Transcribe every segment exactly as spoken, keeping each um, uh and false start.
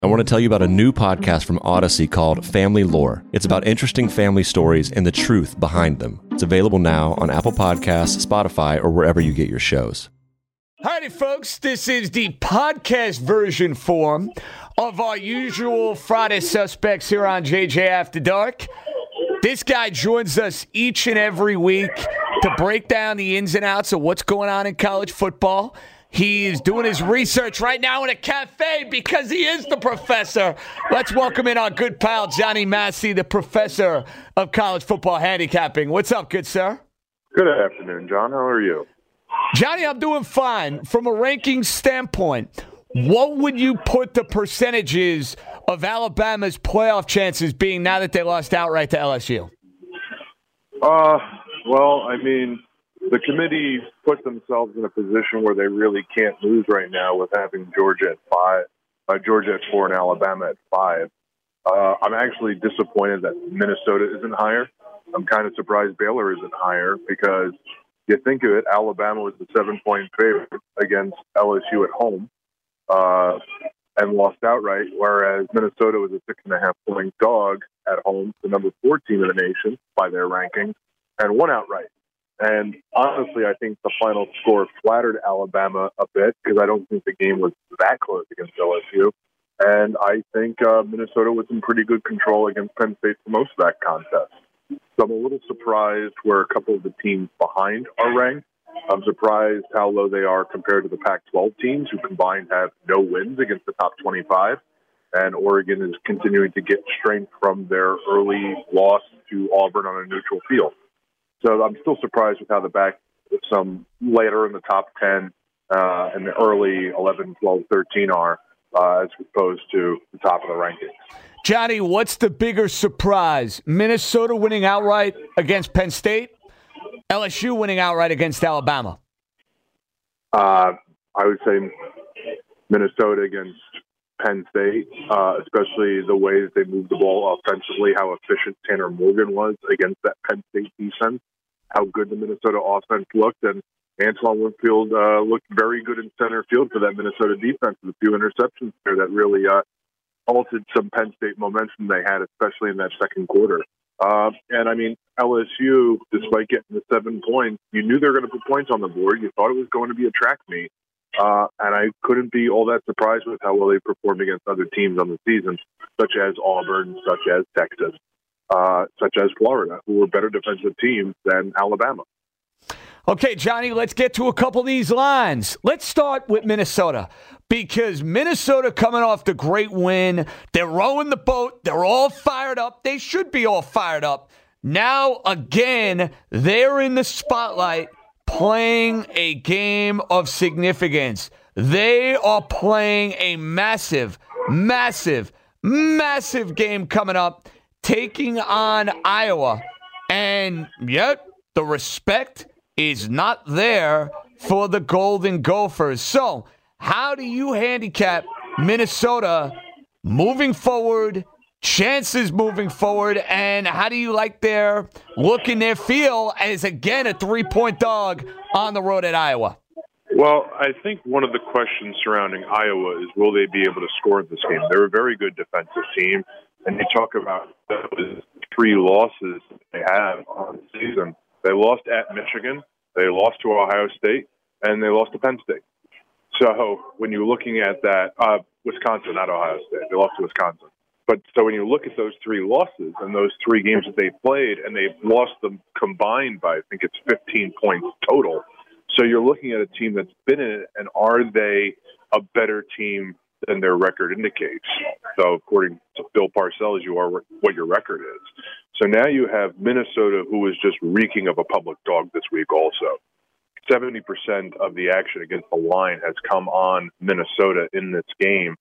I want to tell you about a new podcast from Odyssey called Family Lore. It's about interesting family stories and the truth behind them. It's available now on Apple Podcasts, Spotify, or wherever you get your shows. Howdy, folks. This is the podcast version form of our usual Friday suspects here on J J After Dark. This guy joins us each and every week to break down the ins and outs of what's going on in college football. He is doing his research right now in a cafe because he is the professor. Let's welcome in our good pal, Johnny Massey, the professor of college football handicapping. What's up, good sir? Good afternoon, John. How are you? Johnny, I'm doing fine. From a ranking standpoint, what would you put the percentages of Alabama's playoff chances being now that they lost outright to L S U? Uh, well, I mean, the committee put themselves in a position where they really can't lose right now with having Georgia at five, uh, Georgia at four, and Alabama at five. Uh, I'm actually disappointed that Minnesota isn't higher. I'm kind of surprised Baylor isn't higher because you think of it, Alabama was the seven-point favorite against L S U at home uh, and lost outright, whereas Minnesota was a six-and-a-half-point dog at home, the number four team in the nation by their rankings, and won outright. And honestly, I think the final score flattered Alabama a bit because I don't think the game was that close against L S U. And I think uh, Minnesota was in pretty good control against Penn State for most of that contest. So I'm a little surprised where a couple of the teams behind are ranked. I'm surprised how low they are compared to the Pac twelve teams, who combined have no wins against the top twenty-five. And Oregon is continuing to get strength from their early loss to Auburn on a neutral field. So I'm still surprised with how the back, some later in the top ten uh, and the early eleven, twelve, thirteen are, uh, as opposed to the top of the rankings. Johnny, what's the bigger surprise? Minnesota winning outright against Penn State? L S U winning outright against Alabama? Uh, I would say Minnesota against Penn State, uh, especially the way that they moved the ball offensively, how efficient Tanner Morgan was against that Penn State defense, how good the Minnesota offense looked, and Antoine Winfield uh, looked very good in center field for that Minnesota defense with a few interceptions there that really uh, halted some Penn State momentum they had, especially in that second quarter. Uh, and, I mean, L S U, despite getting the seven points, you knew they were going to put points on the board. You thought it was going to be a track meet. Uh, and I couldn't be all that surprised with how well they performed against other teams on the season, such as Auburn, such as Texas, uh, such as Florida, who were better defensive teams than Alabama. Okay, Johnny, let's get to a couple of these lines. Let's start with Minnesota, because Minnesota coming off the great win, they're rowing the boat, they're all fired up. They should be all fired up. Now, again, they're in the spotlight playing a game of significance. They are playing a massive, massive, massive game coming up, taking on Iowa. And yet, the respect is not there for the Golden Gophers. So, how do you handicap Minnesota moving forward, chances moving forward, and how do you like their look and their feel as, again, a three-point dog on the road at Iowa? Well, I think one of the questions surrounding Iowa is, will they be able to score in this game? They're a very good defensive team, and you talk about those three losses they have on the season. They lost at Michigan, they lost to Ohio State, and they lost to Penn State. So when you're looking at that, uh, Wisconsin, not Ohio State, they lost to Wisconsin. But so when you look at those three losses and those three games that they played, and they've lost them combined by, I think it's fifteen points total. So you're looking at a team that's been in it, and are they a better team than their record indicates? So according to Bill Parcells, you are what your record is. So now you have Minnesota, who is just reeking of a public dog this week also. seventy percent of the action against the line has come on Minnesota in this game,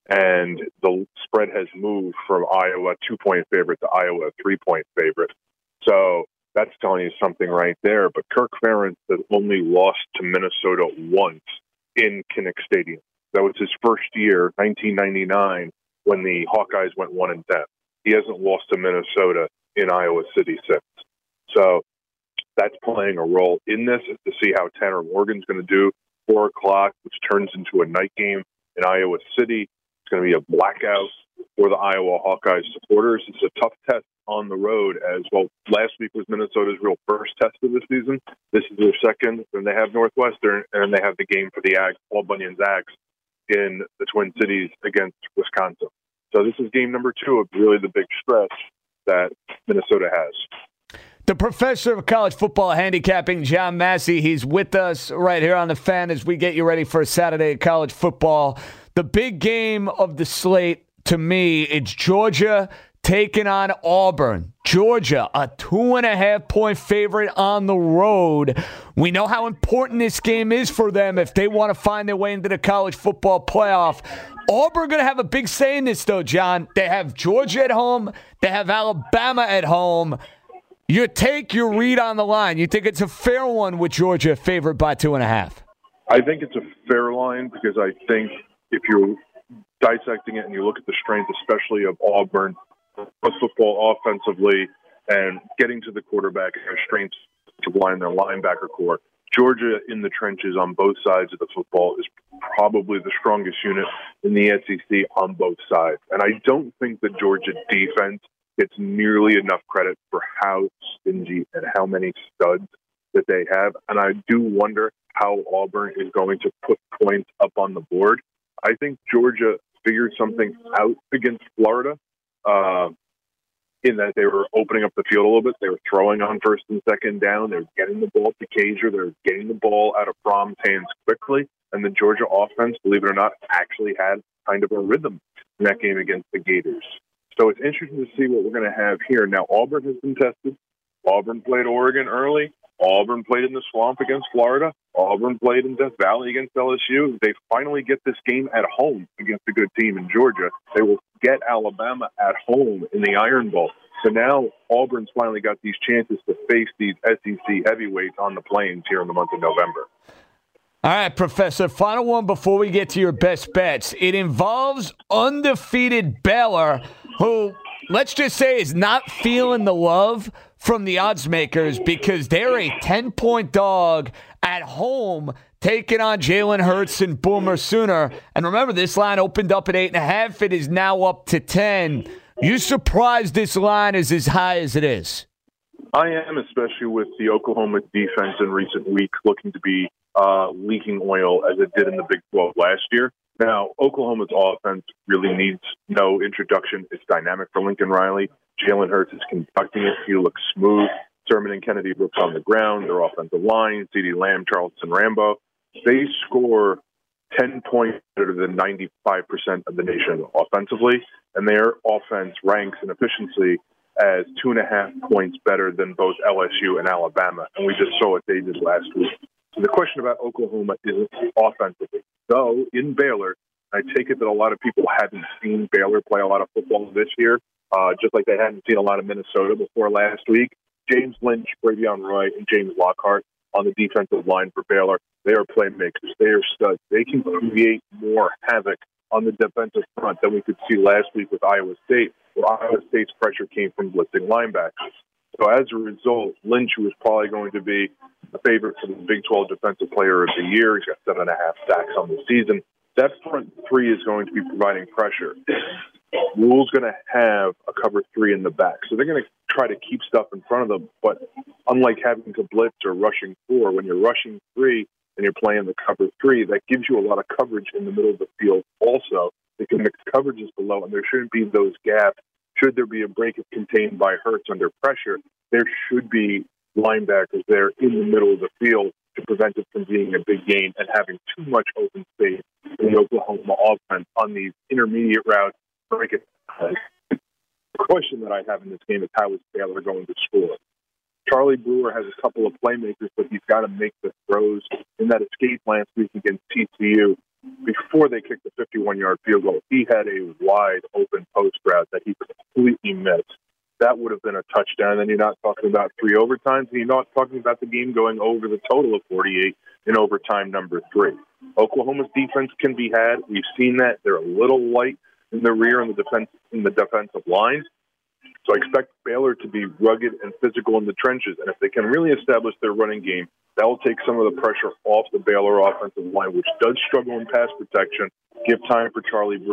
and the spread has moved from Iowa two-point favorite to Iowa three-point favorite. So that's telling you something right there. But Kirk Ferentz has only lost to Minnesota once in Kinnick Stadium. That was his first year, nineteen ninety-nine, when the Hawkeyes went one and ten. He hasn't lost to Minnesota in Iowa City since. So that's playing a role in this, to see how Tanner Morgan's going to do. Four o'clock, which turns into a night game in Iowa City. It's going to be a blackout for the Iowa Hawkeyes supporters. It's a tough test on the road as well. Last week was Minnesota's real first test of the season. This is their second. Then they have Northwestern, and they have the game for the Ag, Paul Bunyan's Ags in the Twin Cities against Wisconsin. So this is game number two of really the big stretch that Minnesota has. The professor of college football handicapping, John Massey, he's with us right here on The Fan as we get you ready for a Saturday of college football. The big game of the slate, to me, it's Georgia taking on Auburn. Georgia, a two and a half point favorite on the road. We know how important this game is for them if they want to find their way into the college football playoff. Auburn going to have a big say in this, though, John. They have Georgia at home. They have Alabama at home. Your take, your read on the line. You think it's a fair one with Georgia favored by two and a half? I think it's a fair line because I think if you're dissecting it and you look at the strength, especially of Auburn, football offensively and getting to the quarterback and their strengths to line their linebacker core, Georgia in the trenches on both sides of the football is probably the strongest unit in the S E C on both sides. And I don't think the Georgia defense gets nearly enough credit for how stingy and how many studs that they have. And I do wonder how Auburn is going to put points up on the board. I think Georgia figured something out against Florida uh, in that they were opening up the field a little bit. They were throwing on first and second down. They were getting the ball to Kaiser. They were getting the ball out of Fromm's hands quickly. And the Georgia offense, believe it or not, actually had kind of a rhythm in that game against the Gators. So it's interesting to see what we're going to have here. Now, Auburn has been tested. Auburn played Oregon early. Auburn played in the swamp against Florida. Auburn played in Death Valley against L S U. They finally get this game at home against a good team in Georgia. They will get Alabama at home in the Iron Bowl. So now Auburn's finally got these chances to face these S E C heavyweights on the plains here in the month of November. All right, Professor, final one before we get to your best bets. It involves undefeated Baylor, who, let's just say, is not feeling the love from the odds makers because they're a ten-point dog at home taking on Jalen Hurts and Boomer Sooner. And remember, this line opened up at eight and a half. It is now up to ten. You surprised this line is as high as it is? I am, especially with the Oklahoma defense in recent weeks looking to be uh, leaking oil as it did in the Big twelve last year. Now, Oklahoma's offense really needs no introduction. It's dynamic for Lincoln Riley. Jalen Hurts is conducting it. He looks smooth. Sermon and Kennedy Brooks on the ground. Their offensive line, CeeDee Lamb, Charleston Rambo. They score ten points better than ninety-five percent of the nation offensively, and their offense ranks in efficiency as two and a half points better than both L S U and Alabama. And we just saw what they did last week. So the question about Oklahoma is offensively. Though in Baylor, I take it that a lot of people haven't seen Baylor play a lot of football this year, uh, just like they hadn't seen a lot of Minnesota before last week. James Lynch, Bravion Roy, and James Lockhart on the defensive line for Baylor. They are playmakers. They are studs. They can create more havoc on the defensive front than we could see last week with Iowa State, where Iowa State's pressure came from blitzing linebackers. So as a result, Lynch was probably going to be a favorite for the Big twelve Defensive Player of the Year. He's got seven and a half sacks on the season. That front three is going to be providing pressure. Rule's going to have a cover three in the back. So they're going to try to keep stuff in front of them. But unlike having to blitz or rushing four, when you're rushing three and you're playing the cover three, that gives you a lot of coverage in the middle of the field also. They can mix coverages below, and there shouldn't be those gaps. Should there be a break contained by Hurts under pressure, there should be linebackers there in the middle of the field to prevent it from being a big gain and having too much open space in the Oklahoma offense on these intermediate routes. Break it. The question that I have in this game is how is Baylor going to score? Charlie Brewer has a couple of playmakers, but he's got to make the throws. In that escape last week against T C U, before they kicked the fifty-one-yard field goal, he had a wide open post route that he completely missed. That would have been a touchdown. Then you're not talking about three overtimes, and you're not talking about the game going over the total of forty-eight in overtime number three. Oklahoma's defense can be had. We've seen that. They're a little light in the rear and the defense in the defensive line. So I expect Baylor to be rugged and physical in the trenches. And if they can really establish their running game, that will take some of the pressure off the Baylor offensive line, which does struggle in pass protection, give time for Charlie Brewer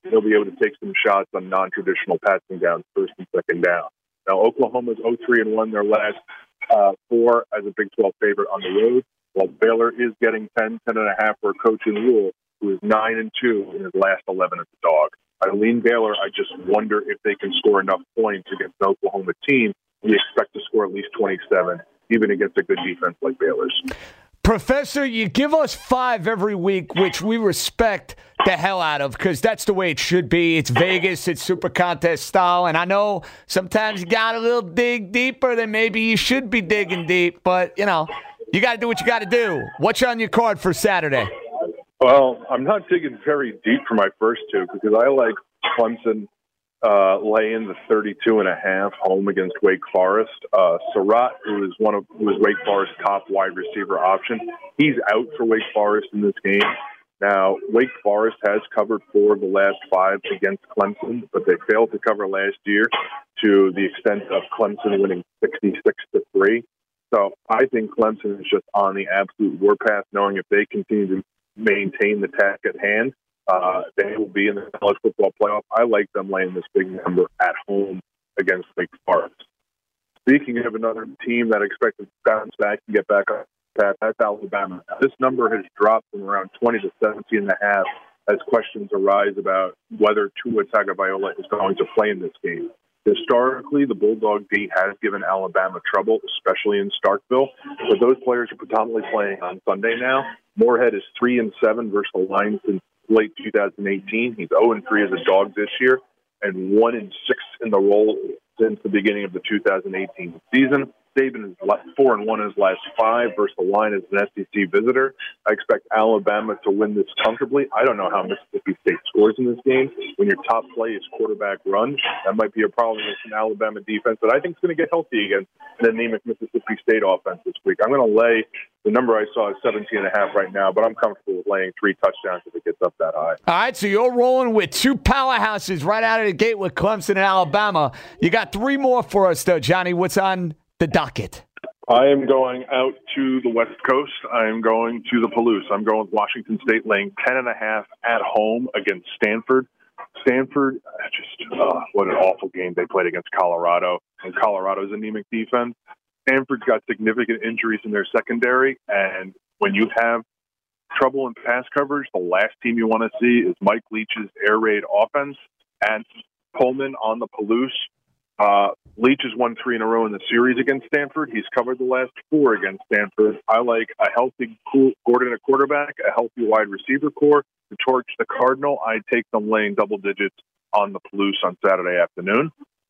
they'll be able to take some shots on non-traditional passing downs, first and second down. Now, Oklahoma's oh three and one their last uh, four as a Big twelve favorite on the road, while Baylor is getting ten, ten and a half for Coach Rule, who is nine and two in his last eleven as a dog. I lean Baylor. I just wonder if they can score enough points against the Oklahoma team. We expect to score at least twenty-seven, even against a good defense like Baylor's. Professor, you give us five every week, which we respect the hell out of because that's the way it should be. It's Vegas, it's Super Contest style, and I know sometimes you got a little dig deeper than maybe you should be digging deep, but, you know, you got to do what you got to do. What's on your card for Saturday? Well, I'm not digging very deep for my first two because I like Clemson uh, laying the thirty-two and a half home against Wake Forest. Uh, Surratt, who is one of who is Wake Forest's top wide receiver option, he's out for Wake Forest in this game. Now, Wake Forest has covered four of the last five against Clemson, but they failed to cover last year to the extent of Clemson winning sixty-six to three. So I think Clemson is just on the absolute warpath, knowing if they continue to maintain the task at hand, uh, they will be in the college football playoff. I like them laying this big number at home against Wake Forest. Speaking of another team that expects to bounce back and get back up, that's Alabama. Now, this number has dropped from around twenty to seventeen and a half as questions arise about whether Tua Tagovailoa is going to play in this game. Historically, the Bulldog D has given Alabama trouble, especially in Starkville, but those players are predominantly playing on Sunday now. Moorhead is three and seven versus the line since late two thousand eighteen. He's zero and three as a dog this year, and one and six in the role since the beginning of the two thousand eighteen season. Saban is four and one in his last five versus the line as an S E C visitor. I expect Alabama to win this comfortably. I don't know how Mississippi State scores in this game. When your top play is quarterback run, that might be a problem against an Alabama defense that I think is going to get healthy against an anemic Mississippi State offense this week. I'm going to lay the number I saw is seventeen and a half right now, but I'm comfortable with laying three touchdowns if it gets up that high. All right, so you're rolling with two powerhouses right out of the gate with Clemson and Alabama. You got three more for us, though, Johnny. What's on the docket? I am going out to the West Coast. I am going to the Palouse. I'm going with Washington State laying ten and a half at home against Stanford. Stanford, just uh, what an awful game they played against Colorado, and Colorado's anemic defense. Stanford's got significant injuries in their secondary, and when you have trouble in pass coverage, the last team you want to see is Mike Leach's air raid offense and Pullman on the Palouse. Uh, Leach has won three in a row in the series against Stanford. He's covered the last four against Stanford. I like a healthy Gordon at quarterback, a healthy wide receiver core to torch the Cardinal. I take them laying double digits on the Palouse on Saturday afternoon.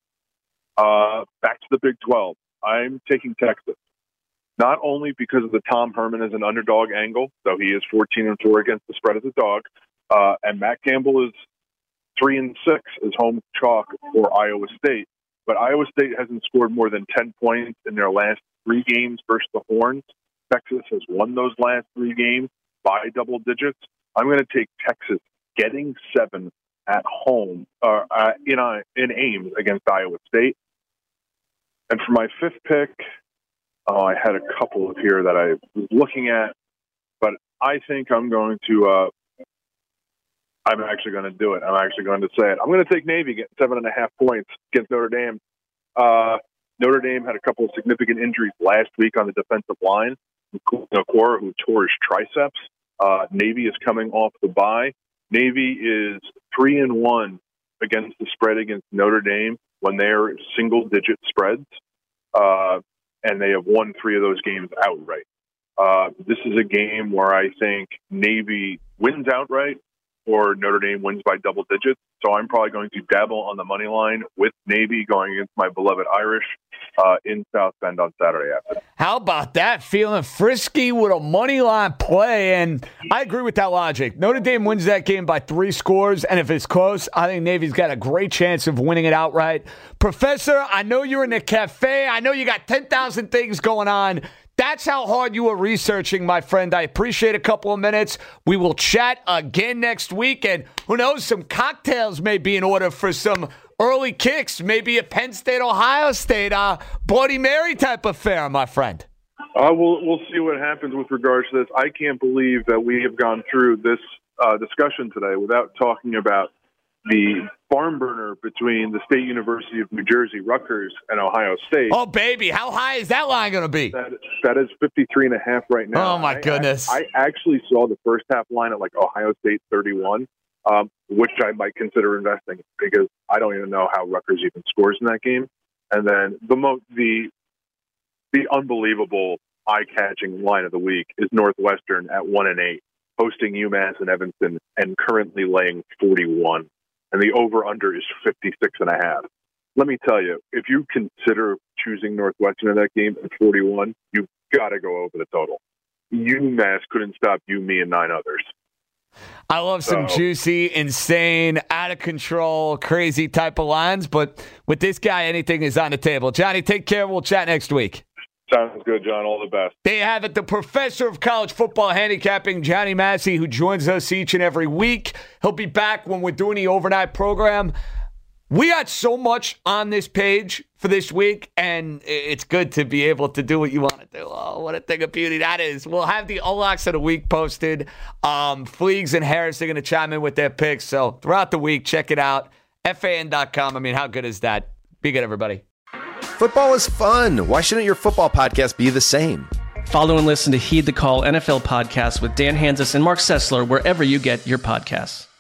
Uh, back to the Big twelve. I'm taking Texas. Not only because of the Tom Herman as an underdog angle, though he is fourteen and four against the spread as a dog, uh, and Matt Campbell is three and six as home chalk for Iowa State. But Iowa State hasn't scored more than ten points in their last three games versus the Horns. Texas has won those last three games by double digits. I'm going to take Texas getting seven at home uh, uh, in uh, in Ames against Iowa State. And for my fifth pick, oh, I had a couple of here that I was looking at, but I think I'm going to. Uh, I'm actually going to do it. I'm actually going to say it. I'm going to take Navy getting seven and a half points against Notre Dame. Uh, Notre Dame had a couple of significant injuries last week on the defensive line. Okora, who tore his triceps. Uh, Navy is coming off the bye. Navy is three and one against the spread against Notre Dame when they're single-digit spreads, uh, and they have won three of those games outright. Uh, this is a game where I think Navy wins outright, or Notre Dame wins by double digits. So I'm probably going to dabble on the money line with Navy going against my beloved Irish uh, in South Bend on Saturday afternoon. How about that? Feeling frisky with a money line play. And I agree with that logic. Notre Dame wins that game by three scores. And if it's close, I think Navy's got a great chance of winning it outright. Professor, I know you're in the cafe. I know you got ten thousand things going on. That's how hard you were researching, my friend. I appreciate a couple of minutes. We will chat again next week. And who knows, some cocktails may be in order for some early kicks. Maybe a Penn State, Ohio State, uh, Bloody Mary type affair, my friend. Uh, we'll, we'll see what happens with regards to this. I can't believe that we have gone through this uh, discussion today without talking about the barn burner between the State University of New Jersey, Rutgers, and Ohio State. Oh, baby. How high is that line going to be? That, that is fifty-three and a half right now. Oh, my I, goodness. I, I actually saw the first half line at like Ohio State thirty-one, um, which I might consider investing because I don't even know how Rutgers even scores in that game. And then the mo- the the unbelievable eye-catching line of the week is Northwestern at one and eight, hosting UMass and Evanston, and currently laying forty-one. And the over-under is fifty-six and a half. Let me tell you, if you consider choosing Northwestern in that game at forty-one, you've got to go over the total. UMass couldn't stop you, me, and nine others. I love some so, juicy, insane, out of control, crazy type of lines, but with this guy, anything is on the table. Johnny, take care. We'll chat next week. Sounds good, John. All the best. There you have it, the professor of college football handicapping, Johnny Massey, who joins us each and every week. He'll be back when we're doing the overnight program. We got so much on this page for this week, and it's good to be able to do what you want to do. Oh, what a thing of beauty that is. We'll have the unlocks of the week posted. Um, Fleegs and Harris are going to chime in with their picks. So throughout the week, check it out. F A N dot com. I mean, how good is that? Be good, everybody. Football is fun. Why shouldn't your football podcast be the same? Follow and listen to Heed the Call N F L podcast with Dan Hanzus and Mark Sessler wherever you get your podcasts.